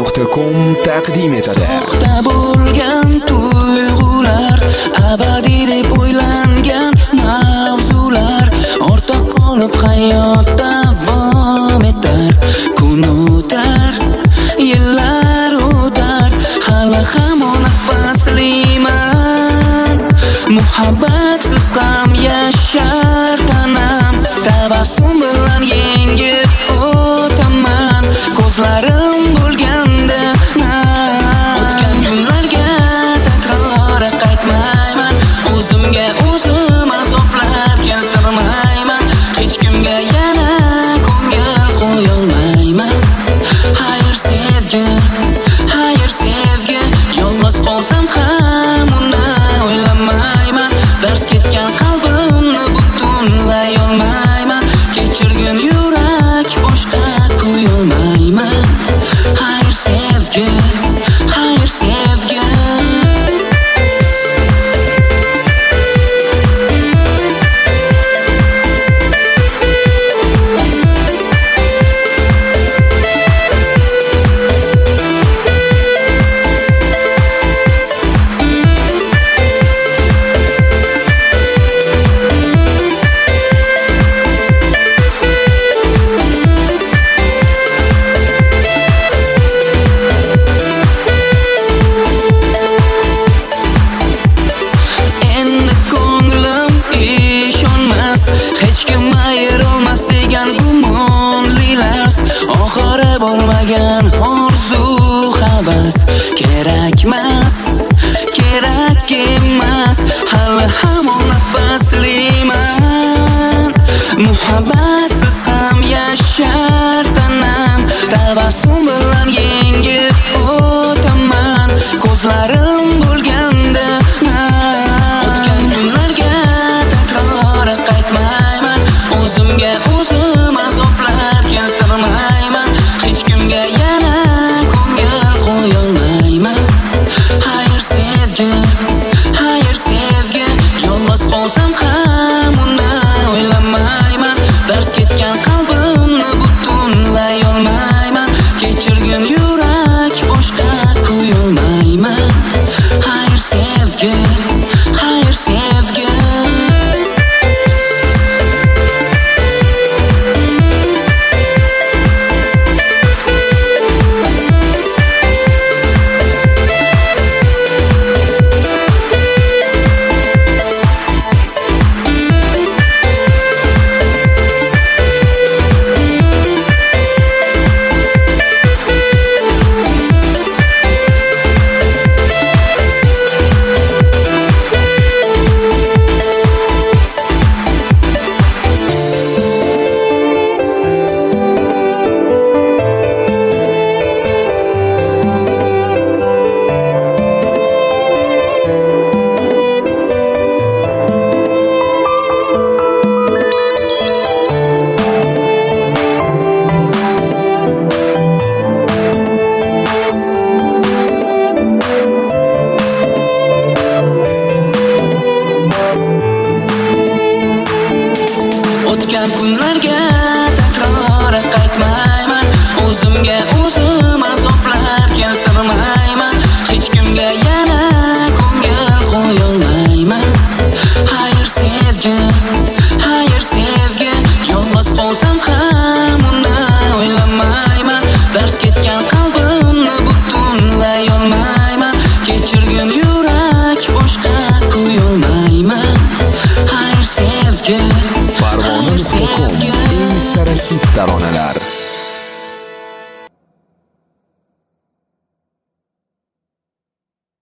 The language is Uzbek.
Parvona.com taqdim etadi. Soxta bo'lgan tuyg'ular, abadiy deb o'ylangan mavzular, ortda qolib hayot davom etar. Kun o'tar, yillar o'tar, hali hamon nafasliman. Muhabbatsiz ham yashar tanam, tabassum bilan yengib o'taman. Ko'zlarim bo'lganda o'tgan kunlarga takror qaytmayman. O'zimga o'zim azoblar keltirmayman. Hech kimga yana ko'ngil qo'yolmayman. Xayr sevgi, yolg'iz qolsam ham uni o'ylamayman. Dars ketgan qalbimni butunlay olmayman. Kechirgin yurak, boshqa ko'yolmayman. Xayr sevgi, hech kim ayirolmas degan gumonlilar, oxiri bo'lmagan orzu havas. Kerak emas, hali hamon nafasliman. Muhabbatsiz ham yashar tanam, tabassum bilan yengib o'taman. Ko'zlarim bo'lganda o'tgan kunlarga takror qaytmayman. O'zimga o'zim azoblar keltirmayman. Hech kimga yana ko'ngil qo'yolmayman. Xayr sevgi, yolg'iz qolsam ham uni o'ylamayman. Dars ketgan qalbimni butunlay olmayman. Kechirgin yurak, boshqa ko'yolmayman. Xayr sevgi. O'tgan kunlarga takror qaytmayman. O'zimga o'zim azoblar keltirmayman. Hech kimga yana ko'ngil qo'yolmayman. Xayr sevgi, yolg'iz qolsam ham uni o'ylamayman. Dars ketgan qalbimni butunlay olmayman. Kechirgin yurak, boshqa ko'yolmayman. Xayr sevgi, Parvona.com eng sara hit taronalar.